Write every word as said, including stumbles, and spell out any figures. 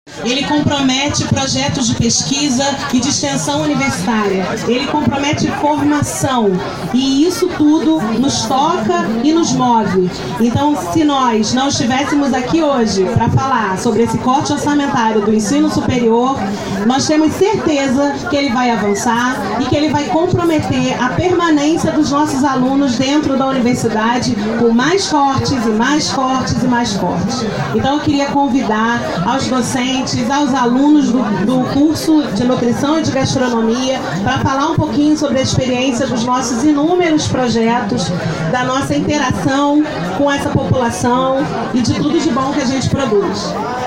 Ele compromete projetos de pesquisa e de extensão universitária. Ele compromete formação. E isso tudo nos toca e nos move. Então, se nós não estivéssemos aqui hoje para falar sobre esse corte orçamentário do ensino superior, nós temos certeza que ele vai avançar e que ele vai comprometer a permanência dos nossos alunos dentro da universidade com mais cortes e mais cortes e mais cortes. Então, eu queria convidar aos docentes, aos alunos do, do curso de Nutrição e de Gastronomia para falar um pouquinho sobre a experiência dos nossos inúmeros projetos, da nossa interação com essa população e de tudo de bom que a gente produz.